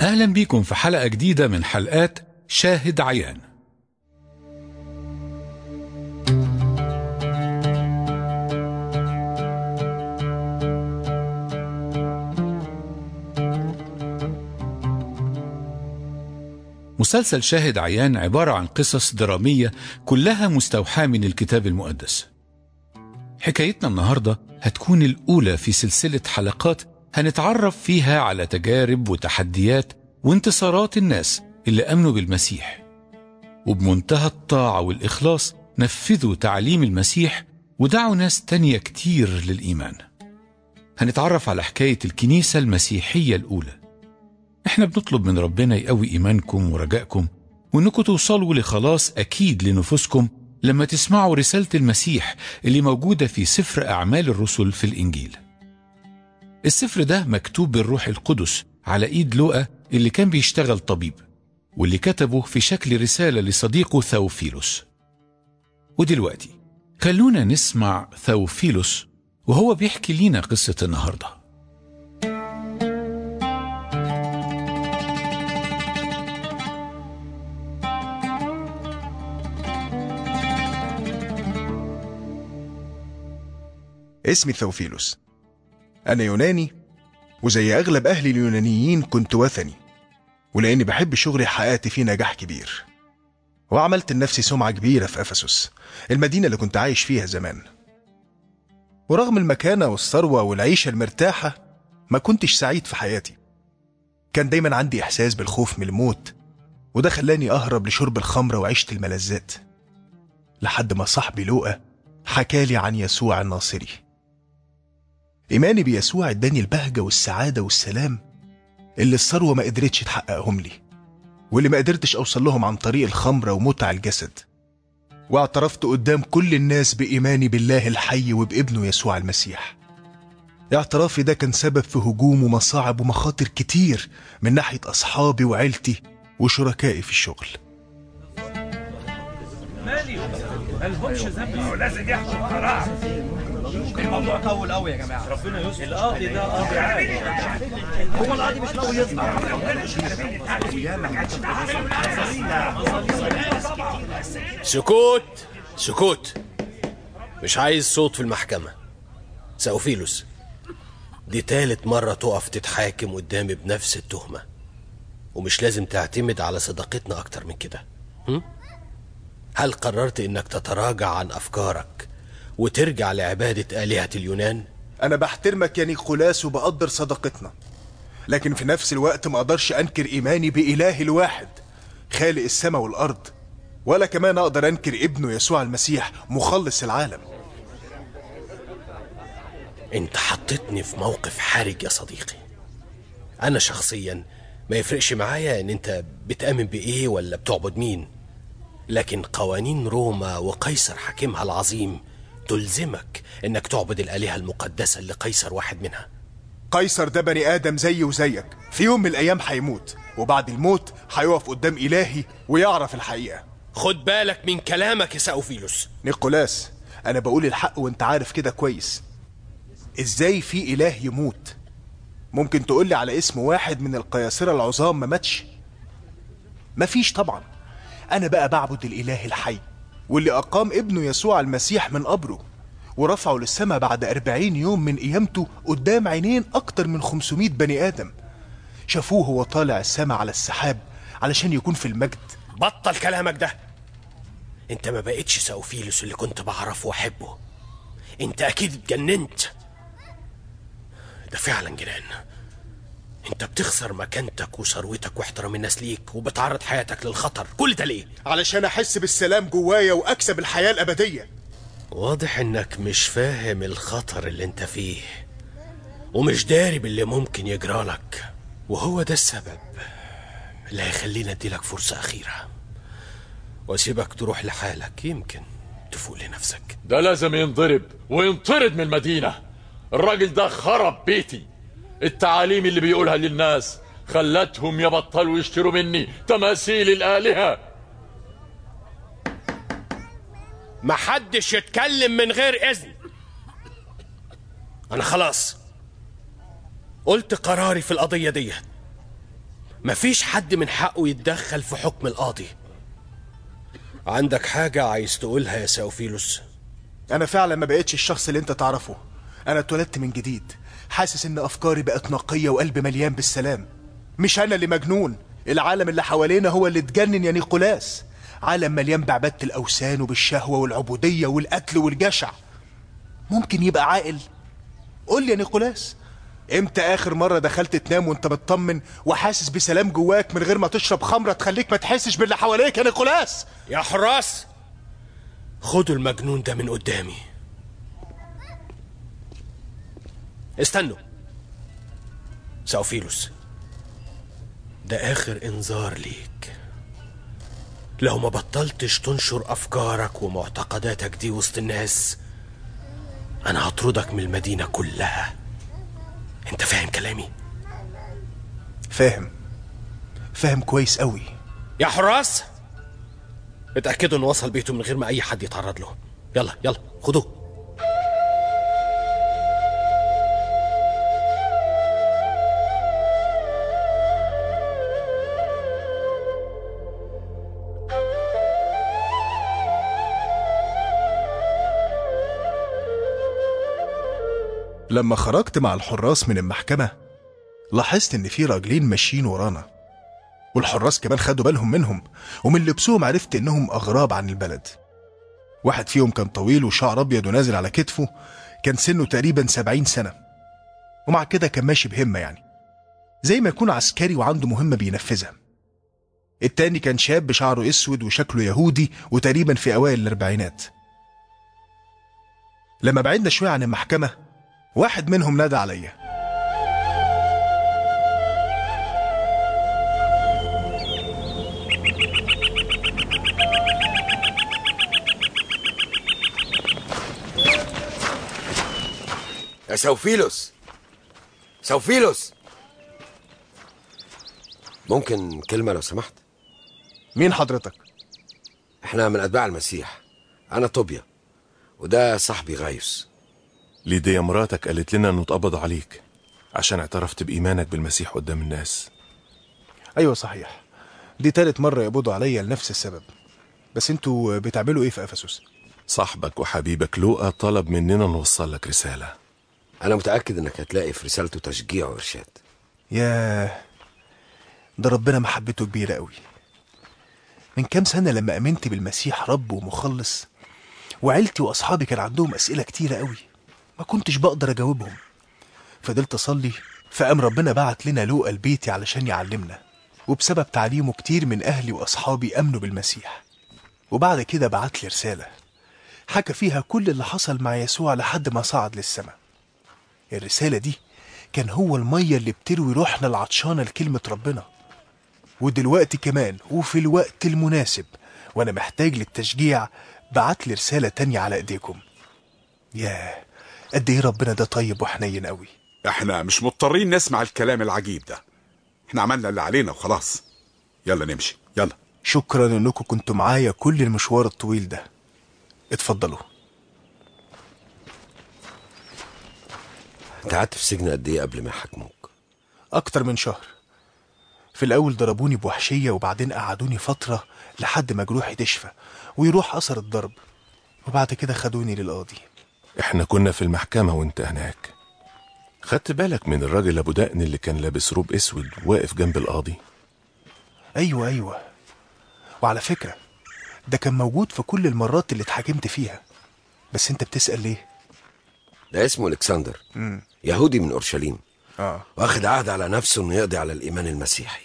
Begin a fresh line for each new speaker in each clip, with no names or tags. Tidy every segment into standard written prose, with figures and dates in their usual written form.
أهلا بيكم في حلقة جديدة من حلقات شاهد عيان. مسلسل شاهد عيان عبارة عن قصص درامية كلها مستوحاة من الكتاب المقدس. حكايتنا النهاردة هتكون الأولى في سلسلة حلقات هنتعرف فيها على تجارب وتحديات وانتصارات الناس اللي أمنوا بالمسيح، وبمنتهى الطاعة والإخلاص نفذوا تعليم المسيح ودعوا ناس تانية كتير للإيمان. هنتعرف على حكاية الكنيسة المسيحية الأولى. احنا بنطلب من ربنا يقوي إيمانكم ورجائكم، وإنكم توصلوا لخلاص أكيد لنفوسكم لما تسمعوا رسالة المسيح اللي موجودة في سفر أعمال الرسل في الإنجيل. السفر ده مكتوب بالروح القدس على إيد لوقا اللي كان بيشتغل طبيب، واللي كتبه في شكل رسالة لصديقه ثوفيلوس. ودلوقتي خلونا نسمع ثوفيلوس وهو بيحكي لنا قصة النهاردة.
اسمي ثوفيلوس، أنا يوناني، وزي أغلب أهلي اليونانيين كنت وثني، ولأني بحب شغلي حققت فيه نجاح كبير، وعملت لنفسي سمعة كبيرة في أفسس، المدينة اللي كنت عايش فيها زمان. ورغم المكانة والثروة والعيشة المرتاحة ما كنتش سعيد في حياتي. كان دايما عندي إحساس بالخوف من الموت، وده خلاني أهرب لشرب الخمرة وعيشة الملذات، لحد ما صاحبي لوقا حكالي عن يسوع الناصري. إيماني بيسوع اداني البهجة والسعادة والسلام اللي الثروة ما قدرتش تحققهم لي، واللي ما قدرتش أوصل لهم عن طريق الخمرة ومتع الجسد. واعترفت قدام كل الناس بإيماني بالله الحي وبابنه يسوع المسيح. اعترافي ده كان سبب في هجوم ومصاعب ومخاطر كتير من ناحية أصحابي وعيلتي وشركائي في الشغل.
مالهمش ذنب، لازم يحكوا قرار. الموضوع طول قوي يا جماعه. ربنا يستر. القاضي ده قاضي عادي، هو القاضي مش ناوي يطلع.
سكوت سكوت، مش عايز صوت في المحكمة. ثوفيلوس، دي تالت مرة تقف تتحاكم قدامي بنفس التهمة، ومش لازم تعتمد على صداقتنا أكتر من كده. هل قررت إنك تتراجع عن أفكارك وترجع لعبادة آلهة اليونان؟
أنا بحترمك يا نيقولاس وبقدر صداقتنا، لكن في نفس الوقت ما أقدرش أنكر إيماني بإله الواحد خالق السماء والأرض، ولا كمان أقدر أنكر ابنه يسوع المسيح مخلص العالم.
أنت حطيتني في موقف حرج يا صديقي. أنا شخصيا ما يفرقش معايا إن أنت بتآمن بإيه ولا بتعبد مين، لكن قوانين روما وقيصر حاكمها العظيم تلزمك إنك تعبد الآلهة المقدسة اللي قيصر واحد منها.
قيصر ده بني آدم زي وزيك، في يوم من الأيام هيموت، وبعد الموت هيقف قدام إلهي ويعرف الحقيقة.
خد بالك من كلامك يا ثوفيلوس.
نيقولاس، أنا بقول الحق وأنت عارف كده كويس. إزاي في إله يموت؟ ممكن تقولي على اسم واحد من القياصرة العظام ما ماتش؟ مفيش طبعا. أنا بقى بعبد الإله الحي، واللي أقام ابنه يسوع المسيح من قبره ورفعه للسماء بعد 40 يوم من قيامته قدام عينين أكتر من 500 بني آدم شافوه هو طالع السماء على السحاب علشان يكون في المجد.
بطل كلامك ده. انت ما بقتش ثوفيلوس اللي كنت بعرفه واحبه. انت اكيد اتجننت. ده فعلا جنان. انت بتخسر مكانتك وثروتك واحترام الناس ليك، وبتعرض حياتك للخطر. كل ده ليه؟
علشان احس بالسلام جوايا واكسب الحياة الابدية.
واضح انك مش فاهم الخطر اللي انت فيه، ومش داري باللي ممكن يجرالك، وهو ده السبب اللي هيخلينا اديلك فرصة اخيرة واسيبك تروح لحالك، يمكن تفوق لنفسك.
ده لازم ينضرب وينطرد من المدينة. الراجل ده خرب بيتي. التعاليم اللي بيقولها للناس خلتهم يبطلوا يشتروا مني تماثيل الآلهة.
محدش يتكلم من غير إذن. أنا خلاص قلت قراري في القضية دي. مفيش حد من حقه يتدخل في حكم القاضي. عندك حاجة عايز تقولها يا ساوفيلوس؟
انا فعلا ما بقتش الشخص اللي انت تعرفه. انا اتولدت من جديد، حاسس ان افكاري بقت نقية وقلبي مليان بالسلام. مش انا اللي مجنون، العالم اللي حوالينا هو اللي اتجنن يا نيقولاس. عالم مليان بعبادة الاوثان وبالشهوة والعبودية والقتل والجشع. ممكن يبقى عاقل؟ قول لي يا نيقولاس، امتى اخر مرة دخلت تنام وانت مطمن وحاسس بسلام جواك من غير ما تشرب خمرة تخليك ما تحسش باللي حواليك يا نيقولاس؟
يا حراس، خدوا المجنون ده من قدامي. استنوا ساوفيلوس، ده آخر إنذار ليك. لو ما بطلتش تنشر أفكارك ومعتقداتك دي وسط الناس، أنا هطردك من المدينة كلها. أنت فاهم كلامي؟
فاهم كويس قوي.
يا حراس، اتأكدوا إنه وصل بيته من غير ما أي حد يتعرض له. يلا يلا خدوه.
لما خرجت مع الحراس من المحكمة لاحظت ان في راجلين ماشيين ورانا، والحراس كمان خدوا بالهم منهم، ومن لبسهم عرفت انهم اغراب عن البلد. واحد فيهم كان طويل وشعر ابيض ونازل على كتفه، كان سنه تقريبا 70 سنة، ومع كده كان ماشي بهمة، يعني زي ما يكون عسكري وعنده مهمة بينفذها. التاني كان شاب شعره اسود وشكله يهودي وتقريبا في اوائل الاربعينات. لما بعدنا شوية عن المحكمة واحد منهم نادى عليا.
يا ساوفيلوس، ساوفيلوس، ممكن كلمة لو سمحت؟
مين حضرتك؟
احنا من أتباع المسيح، أنا طوبيا وده صاحبي غايوس.
ليديا مراتك قالت لنا انه اتقبض عليك عشان اعترفت بإيمانك بالمسيح قدام الناس.
ايوه صحيح، دي تالت مرة يقبضوا عليا لنفس السبب. بس انتوا بتعملوا ايه في افسس؟
صاحبك وحبيبك لوقا طلب مننا نوصل لك رسالة.
أنا متأكد إنك هتلاقي في رسالته تشجيع وإرشاد.
ياه، ده ربنا محبته كبيرة قوي. من كام سنة لما أمنت بالمسيح رب ومخلص، وعيلتي وأصحابي كان عندهم أسئلة كتيرة قوي ما كنتش بقدر أجاوبهم. فضلت أصلي، فقام ربنا بعت لنا لوقا البيتي علشان يعلمنا، وبسبب تعليمه كتير من أهلي وأصحابي أمنوا بالمسيح. وبعد كده بعت لي رسالة حكى فيها كل اللي حصل مع يسوع لحد ما صعد للسماء. الرسالة دي كان هو المية اللي بتروي روحنا العطشانة لكلمة ربنا. ودلوقتي كمان وفي الوقت المناسب وانا محتاج للتشجيع بعت لي رسالة تانية على ايديكم. ياه، قد ايه ربنا ده طيب وحنين قوي.
احنا مش مضطرين نسمع الكلام العجيب ده، احنا عملنا اللي علينا وخلاص. يلا نمشي، يلا.
شكرا انكم كنتوا معايا كل المشوار الطويل ده. اتفضلوا.
انت قعدت في سجن قد ايه قبل ما يحاكموك؟
اكتر من شهر. في الاول ضربوني بوحشية، وبعدين قعدوني فترة لحد ما جروحي تشفى ويروح اثر الضرب، وبعد كده خدوني للقاضي.
احنا كنا في المحكمة وانت هناك. خدت بالك من الراجل ابو دقن اللي كان لابس روب اسود واقف جنب القاضي؟
ايوه، وعلى فكرة ده كان موجود في كل المرات اللي اتحاكمت فيها. بس انت بتسأل ليه؟
ده اسمه الكسندر، يهودي من اورشليم، واخد عهد على نفسه انه يقضي على الايمان المسيحي.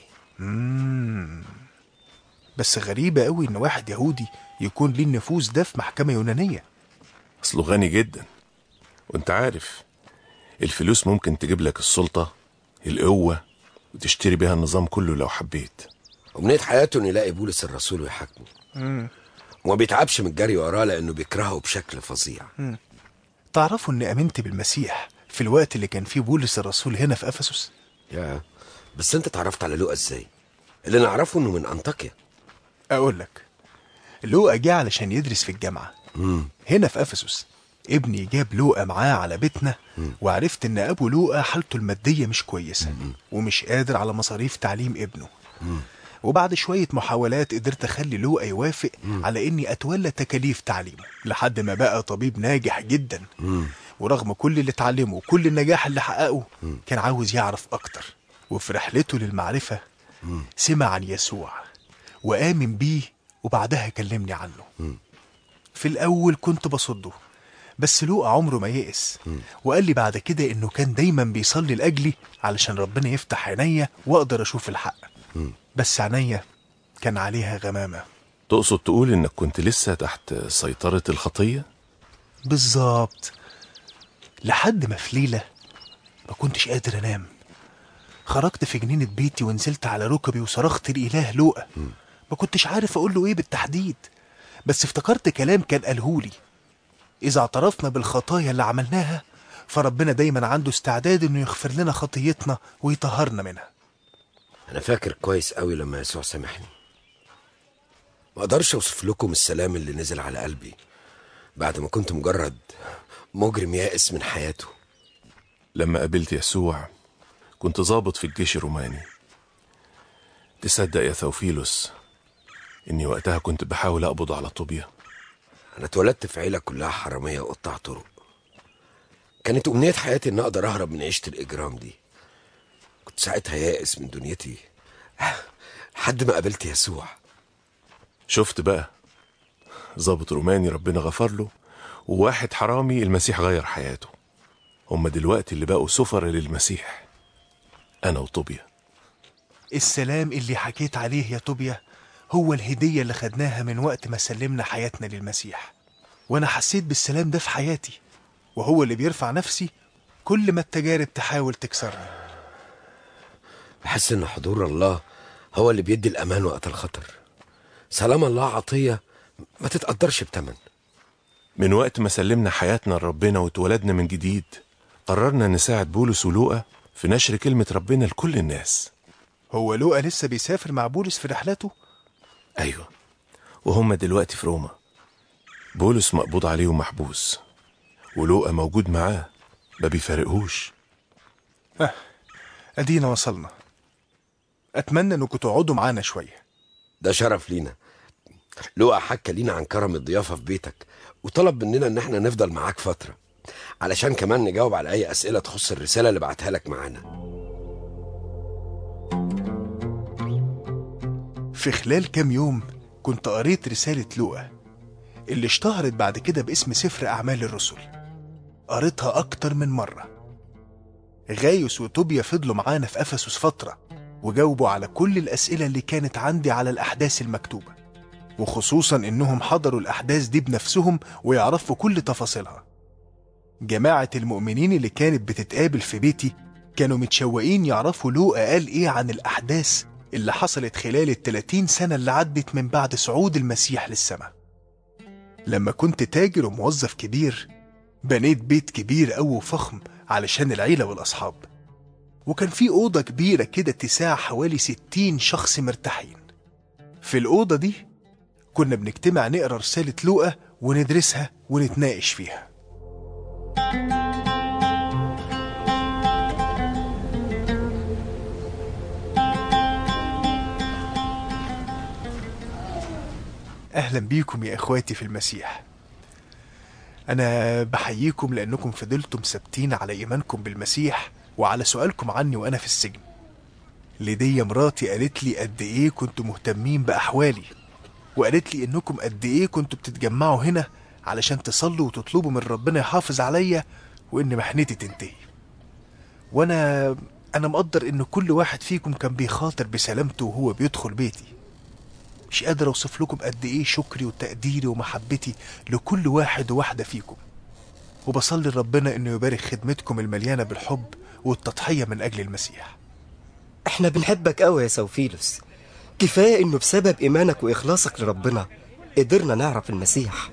بس غريبة قوي ان واحد يهودي يكون ليه النفوذ ده في محكمة يونانية.
اصله غني جدا، وانت عارف الفلوس ممكن تجيب لك السلطة، القوة، وتشتري بيها النظام كله لو حبيت.
ومنيت حياته انه يلاقي بولس الرسول ويحاكمه، وما بيتعبش من الجري وراه لانه بيكرهه بشكل فظيع.
تعرفوا اني امنت بالمسيح في الوقت اللي كان فيه بولس الرسول هنا في افسس؟
يا بس انت اتعرفت على لوقا ازاي؟ اللي نعرفه انه من انطاكيا.
اقول لك، لوقا جه علشان يدرس في الجامعة هنا في افسس. ابني جاب لوقا معاه على بيتنا، وعرفت ان ابو لوقا حالته المادية مش كويسة ومش قادر على مصاريف تعليم ابنه. وبعد شوية محاولات قدرت اخلي لوقا يوافق على اني اتولى تكاليف تعليمه لحد ما بقى طبيب ناجح جدا. ورغم كل اللي اتعلمه وكل النجاح اللي حققه كان عاوز يعرف اكتر. وفي رحلته للمعرفة سمع عن يسوع وآمن بيه، وبعدها كلمني عنه. في الأول كنت بصده، بس لوقا عمره ما يئس، وقال لي بعد كده إنه كان دايما بيصلي لأجلي علشان ربنا يفتح عينيا وأقدر أشوف الحق. بس عينيا كان عليها غمامة.
تقصد تقول إنك كنت لسه تحت سيطرة الخطية؟
بالظبط. لحد ما في ليلة ما كنتش قادر أنام، خرجت في جنينة بيتي ونزلت على ركبي وصرخت لإله لوقا. ما كنتش عارف أقول له إيه بالتحديد، بس افتكرت كلام كان قالهولي: إذا اعترفنا بالخطايا اللي عملناها فربنا دايما عنده استعداد إنه يغفر لنا خطيتنا ويطهرنا منها.
أنا فاكر كويس قوي لما يسوع سامحني. ما أقدرش أوصف لكم السلام اللي نزل على قلبي بعد ما كنت مجرد مجرم يائس من حياته.
لما قابلت يسوع كنت ضابط في الجيش الروماني. تصدق يا ثوفيلوس إني وقتها كنت بحاول أقبض على طوبيا؟
أنا اتولدت في عيلة كلها حرامية وقطاع طرق. كانت أمنية حياتي إن أقدر أهرب من عيشة الإجرام دي. كنت ساعتها يائس من دنيتي لحد ما قابلت يسوع.
شفت بقى، ضابط روماني ربنا غفر له، وواحد حرامي المسيح غير حياته. هم دلوقتي اللي بقوا سفر للمسيح، أنا وطوبيا.
السلام اللي حكيت عليه يا طوبيا هو الهدية اللي خدناها من وقت ما سلمنا حياتنا للمسيح. وأنا حسيت بالسلام ده في حياتي، وهو اللي بيرفع نفسي كل ما التجارب تحاول تكسرني.
بحس إن حضور الله هو اللي بيدي الأمان وقت الخطر. سلام الله عطية ما تتقدرش بتمن.
من وقت ما سلمنا حياتنا لربنا واتولدنا من جديد، قررنا نساعد بولس ولوقا في نشر كلمة ربنا لكل الناس.
هو لوقا لسه بيسافر مع بولس في رحلاته؟
أيوة، وهم دلوقتي في روما. بولس مقبوض عليه ومحبوس، ولوقا موجود معاه ما بيفارقهوش.
أدينا وصلنا. أتمنى أنكم تقعدوا معانا شوية.
ده شرف لينا. لوقا حكى لينا عن كرم الضيافة في بيتك، وطلب مننا ان احنا نفضل معاك فترة علشان كمان نجاوب على اي اسئلة تخص الرسالة اللي بعتها لك معانا.
في خلال كام يوم كنت قريت رسالة لوقا اللي اشتهرت بعد كده باسم سفر أعمال الرسل. قريتها أكتر من مرة. غايوس وطوبيا فضلوا معانا في أفسس فترة وجاوبوا على كل الأسئلة اللي كانت عندي على الأحداث المكتوبة، وخصوصا إنهم حضروا الأحداث دي بنفسهم ويعرفوا كل تفاصيلها. جماعة المؤمنين اللي كانت بتتقابل في بيتي كانوا متشوقين يعرفوا لوقا قال إيه عن الأحداث اللي حصلت خلال 30 سنة اللي عدت من بعد صعود المسيح للسماء. لما كنت تاجر وموظف كبير بنيت بيت كبير أو فخم علشان العيلة والأصحاب، وكان في أوضة كبيرة كده تساع حوالي 60 شخص مرتاحين. في الأوضة دي كنا بنجتمع نقرأ رسالة لوقا وندرسها ونتناقش فيها. أهلا بيكم يا إخواتي في المسيح. أنا بحييكم لأنكم فضلتم ثابتين على إيمانكم بالمسيح وعلى سؤالكم عني وأنا في السجن. ليديا مراتي قالت لي قد إيه كنتم مهتمين بأحوالي، وقالت لي إنكم قد إيه كنتم بتتجمعوا هنا علشان تصلوا وتطلبوا من ربنا يحافظ عليا وإن محنتي تنتهي. وأنا مقدر إن كل واحد فيكم كان بيخاطر بسلامته وهو بيدخل بيتي. مش قادر أوصف لكم قد إيه شكري وتقديري ومحبتي لكل واحد وواحدة فيكم، وبصلي ربنا إنه يبارك خدمتكم المليانة بالحب والتضحية من أجل المسيح.
احنا بنحبك قوي يا ثوفيلوس. كفاية إنه بسبب إيمانك وإخلاصك لربنا قدرنا نعرف المسيح.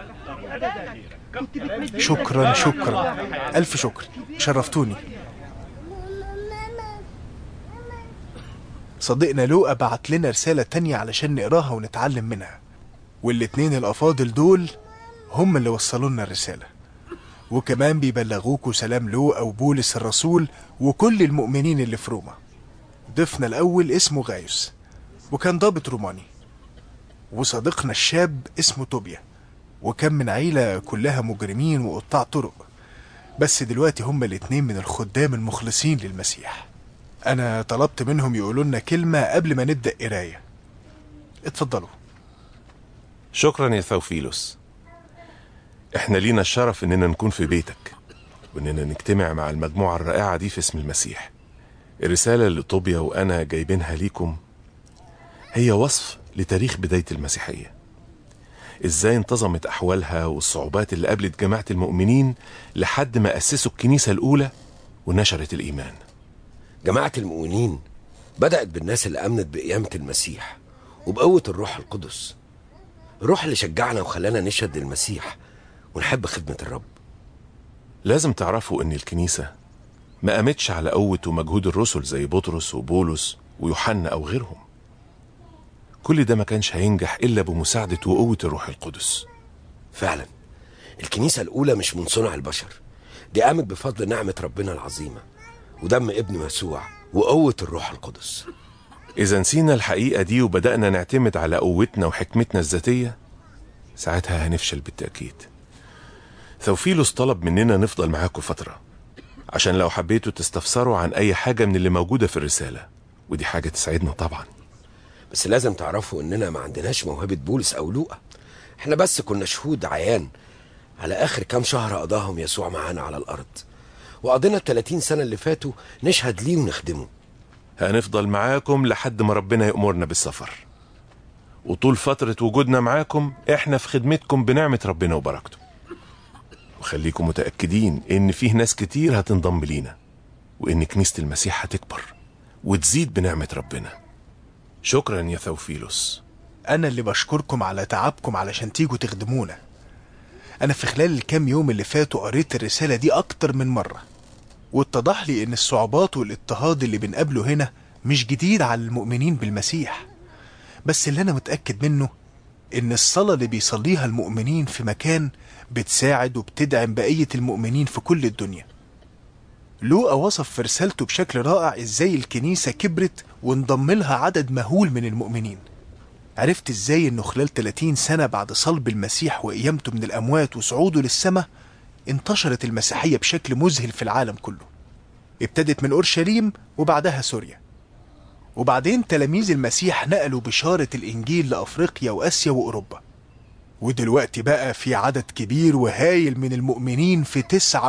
شكرا ألف شكر، شرفتوني. صديقنا لوقا بعت لنا رسالة تانية علشان نقراها ونتعلم منها، والاتنين الأفاضل دول هم اللي وصلوا لنا الرسالة. وكمان بيبلغوكوا سلام لوقا وبولس الرسول وكل المؤمنين اللي في روما. ضيفنا الأول اسمه غايوس وكان ضابط روماني، وصديقنا الشاب اسمه توبيا وكان من عيلة كلها مجرمين وقطاع طرق، بس دلوقتي هما الاتنين من الخدام المخلصين للمسيح. أنا طلبت منهم يقولوا لنا كلمة قبل ما نبدأ قراية. اتفضلوا.
شكرا يا ثوفيلوس، احنا لينا الشرف اننا نكون في بيتك واننا نجتمع مع المجموعة الرائعة دي في اسم المسيح. الرسالة اللي طوبيا وانا جايبينها ليكم هي وصف لتاريخ بداية المسيحية، ازاي انتظمت احوالها والصعوبات اللي قابلت جماعة المؤمنين لحد ما اسسوا الكنيسة الاولى ونشرت الايمان.
جماعة المؤمنين بدأت بالناس اللي امنت بقيامة المسيح وبقوة الروح القدس، الروح اللي شجعنا وخلانا نشهد للمسيح ونحب خدمة الرب.
لازم تعرفوا ان الكنيسة ما قامتش على قوة ومجهود الرسل زي بطرس وبولس ويوحنا او غيرهم. كل ده ما كانش هينجح الا بمساعدة وقوة الروح القدس.
فعلا الكنيسة الاولى مش من صنع البشر، دي قامت بفضل نعمة ربنا العظيمة ودم ابن يسوع وقوة الروح القدس.
اذا نسينا الحقيقة دي وبدأنا نعتمد على قوتنا وحكمتنا الذاتية، ساعتها هنفشل بالتأكيد. ثوفيلوس طلب مننا نفضل معاكم فترة عشان لو حبيتوا تستفسروا عن اي حاجة من اللي موجودة في الرسالة، ودي حاجة تسعدنا طبعا.
بس لازم تعرفوا اننا ما عندناش موهبة بولس او لوقا، احنا بس كنا شهود عيان على اخر كام شهر قضاهم يسوع معانا على الارض، وقضينا 30 سنة اللي فاتوا نشهد ليه ونخدمه.
هنفضل معاكم لحد ما ربنا يأمرنا بالسفر، وطول فترة وجودنا معاكم احنا في خدمتكم بنعمة ربنا وبركته. وخليكم متأكدين ان فيه ناس كتير هتنضم لينا، وان كنيسة المسيح هتكبر وتزيد بنعمة ربنا. شكرا يا ثوفيلوس.
أنا اللي بشكركم على تعبكم علشان تيجوا تخدمونا. أنا في خلال الكام يوم اللي فاتوا قريت الرسالة دي أكتر من مرة، واتضح لي إن الصعوبات والاضطهاد اللي بنقابله هنا مش جديد على المؤمنين بالمسيح، بس اللي أنا متأكد منه إن الصلاة اللي بيصليها المؤمنين في مكان بتساعد وبتدعم بقية المؤمنين في كل الدنيا. لوقا وصف في رسالته بشكل رائع إزاي الكنيسة كبرت وانضم لها عدد مهول من المؤمنين. عرفت إزاي إنه خلال 30 سنة بعد صلب المسيح وقيامته من الأموات وصعوده للسماء انتشرت المسيحية بشكل مذهل في العالم كله. ابتدت من أورشليم وبعدها سوريا، وبعدين تلاميذ المسيح نقلوا بشارة الإنجيل لأفريقيا وآسيا وأوروبا، ودلوقتي بقى في عدد كبير وهايل من المؤمنين في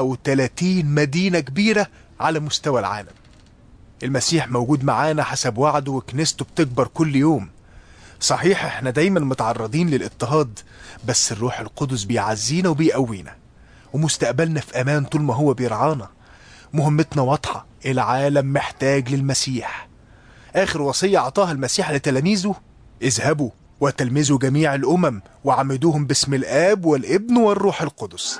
39 مدينة كبيرة على مستوى العالم. المسيح موجود معانا حسب وعده وكنيسته بتكبر كل يوم. صحيح احنا دايما متعرضين للاضطهاد، بس الروح القدس بيعزينا وبيقوينا، ومستقبلنا في امان طول ما هو بيرعانا. مهمتنا واضحة، العالم محتاج للمسيح. اخر وصية اعطاها المسيح لتلاميذه: اذهبوا وتلمذوا جميع الامم وعمدوهم باسم الاب والابن والروح القدس.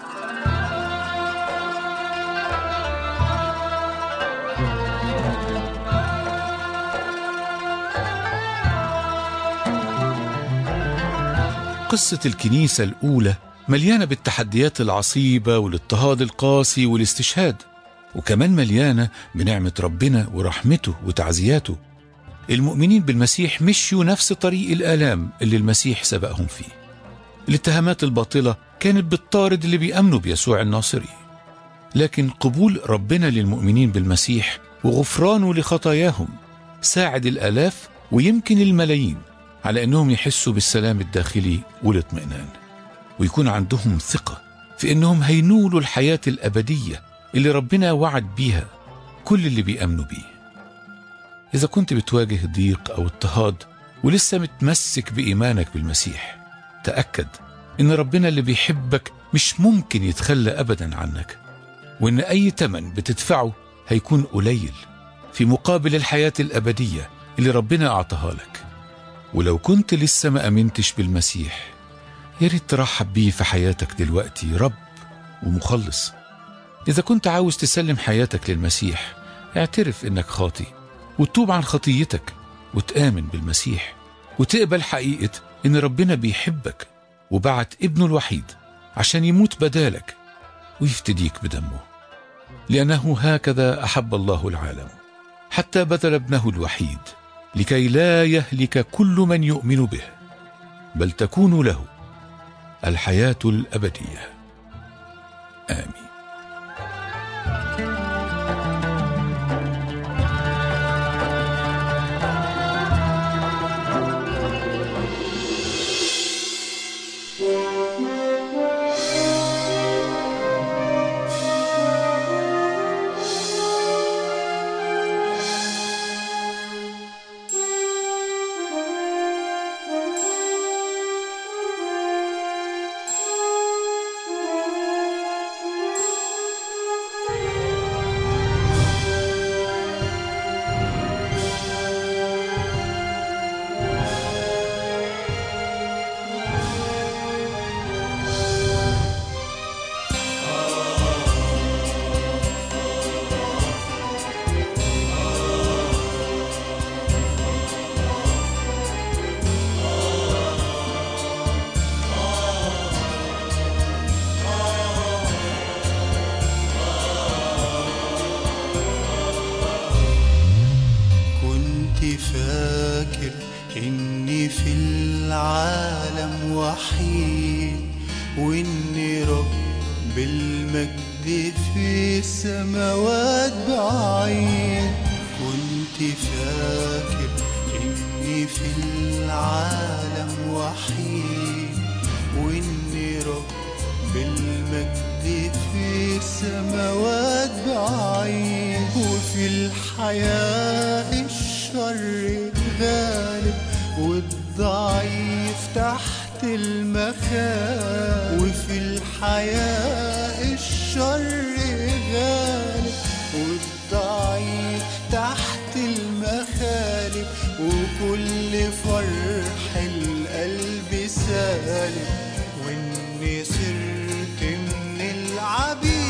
قصة الكنيسة الأولى مليانة بالتحديات العصيبة والاضطهاد القاسي والاستشهاد، وكمان مليانة بنعمة ربنا ورحمته وتعزياته. المؤمنين بالمسيح مشيوا نفس طريق الآلام اللي المسيح سبقهم فيه. الاتهامات الباطلة كانت بتطارد اللي بيأمنوا بيسوع الناصري، لكن قبول ربنا للمؤمنين بالمسيح وغفرانه لخطاياهم ساعد الآلاف ويمكن الملايين على أنهم يحسوا بالسلام الداخلي والاطمئنان، ويكون عندهم ثقة في أنهم هينولوا الحياة الأبدية اللي ربنا وعد بيها كل اللي بيأمنوا بيه. إذا كنت بتواجه ضيق أو اضطهاد ولسه متمسك بإيمانك بالمسيح، تأكد إن ربنا اللي بيحبك مش ممكن يتخلى أبدا عنك، وإن أي تمن بتدفعه هيكون قليل في مقابل الحياة الأبدية اللي ربنا أعطاها لك. ولو كنت لسه ما أمنتش بالمسيح، ياريت ترحب بيه في حياتك دلوقتي رب ومخلص. إذا كنت عاوز تسلم حياتك للمسيح، اعترف إنك خاطي وتتوب عن خطيتك وتآمن بالمسيح وتقبل حقيقة إن ربنا بيحبك وبعت ابنه الوحيد عشان يموت بدالك ويفتديك بدمه، لأنه هكذا أحب الله العالم حتى بذل ابنه الوحيد لكي لا يهلك كل من يؤمن به، بل تكون له الحياة الأبدية. آمين.
فاكر إني في العالم وحيد، وإني رب المجد في السماوات بعيد. كنت فاكر إني في العالم وحيد، وإني رب المجد في السماوات بعيد. وفي الحياة الشر غالب، والضعيف تحت المخالب. وفي الحياة الشر غالب، والضعيف تحت المخالب. وكل فرح القلب سالب، وإني صرت من العبيد.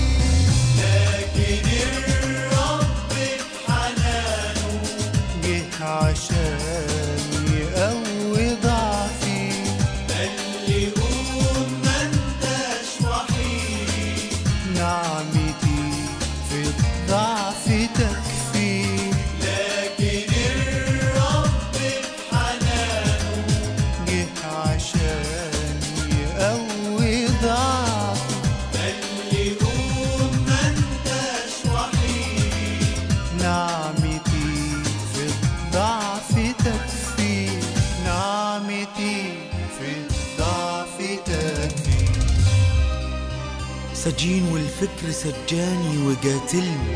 لكن الرب بحنانه جه عشاني يقوي ضعفي. قال لي قوم ما انتش وحيد، نعمتي في الضعف تكفي. لكن الرب بحنانه جه عشاني يقوي ضعفي. قال لي قوم ما انتش وحيد، نعمتي في الضعف تكفي. نعمتي في الضعف تكفي.
سجين والفكر سجاني وقاتلني،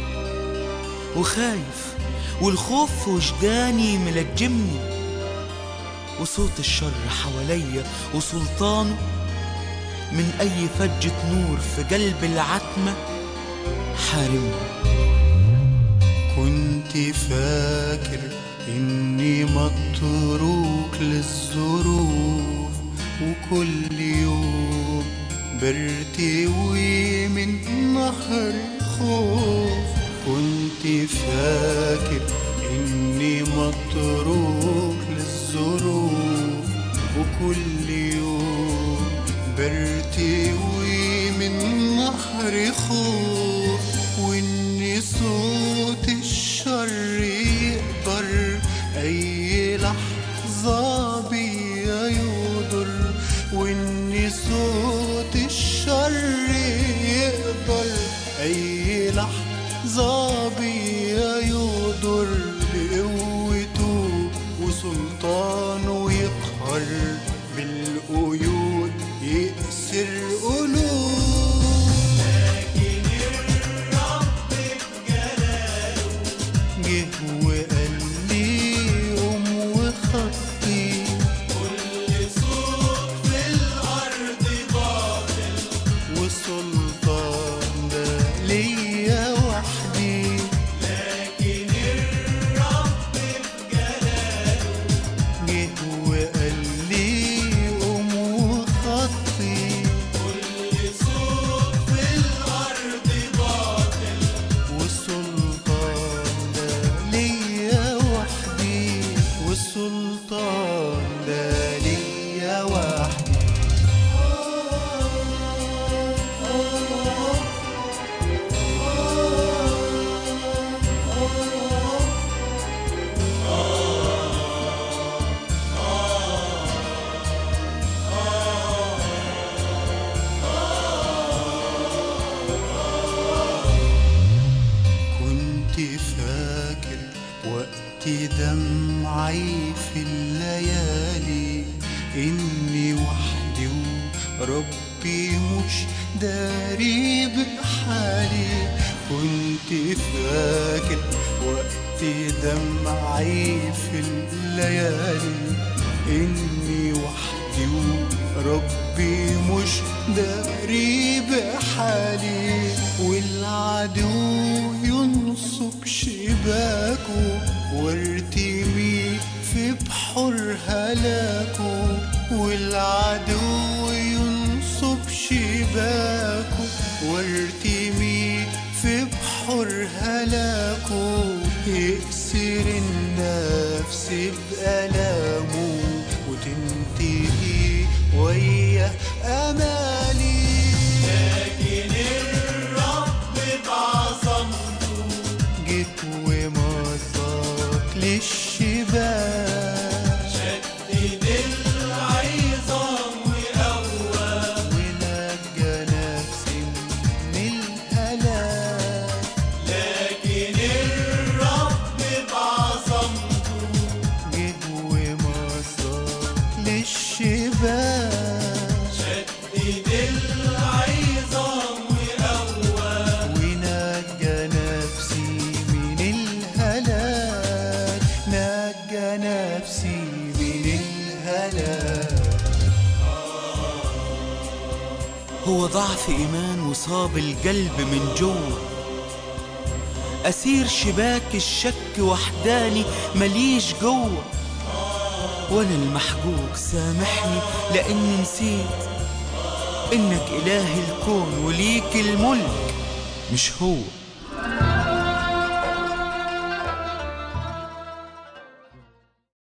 وخايف والخوف في وجداني ملجمني. وصوت الشر حواليا وسلطانه من أي فجة نور في قلب العتمة حارمني.
كنت فاكر إني متروك للظروف، وكل يوم برتوي من نهر خوف. كنت فاكر إني متروك للظروف، وكل يوم برتوي من نهر خوف. وإن صوت الشر يقدر أي لحظة بيا يضر. وإن صوت الشر يقدر أي لحظة بيا يضر. بقوته وسلطانه يقهر، بالقيود يأسر قلوب. لكن الرب بجلاله جه وقال لي قوم وخطي. كل صوت في الأرض باطل، والسلطان ده ليا وحدي. لكن الرب بجلاله جه وقال لي قوم وخطي. كل صوت في الأرض باطل، والسلطان ده ليا وحدي. والسلطان ده ليا وحدي. فاكر وقت دمعي في الليالي إني وحدي وربي مش داري بحالي. كنت فاكر وقت دمعي في الليالي إني وحدي وربي مش داري بحالي. والعدو ينصب شباكه وارتمي في بحر هلاكه. والعدو ينصب شباكه وارتمي في بحر هلاكه. يكسر النفس بألامه وتنتهي ويا أمالي. لكن الرب بعظمته جيت ومسك للشباك. شدد العظام وقوى ونجى نفسي من الهلاك. لكن الرب بعظمته جيت ومسك للشباك. شدد العظام وقوى ونجى نفسي من الهلاك. نجى نفسي من الهلاك.
هو ضعف إيمان وصاب القلب من جوه. أسير شباك الشك وحداني مليش جوه. وأنا المحجوج سامحني لأني نسيت إنك إله الكون وليك الملك مش هو.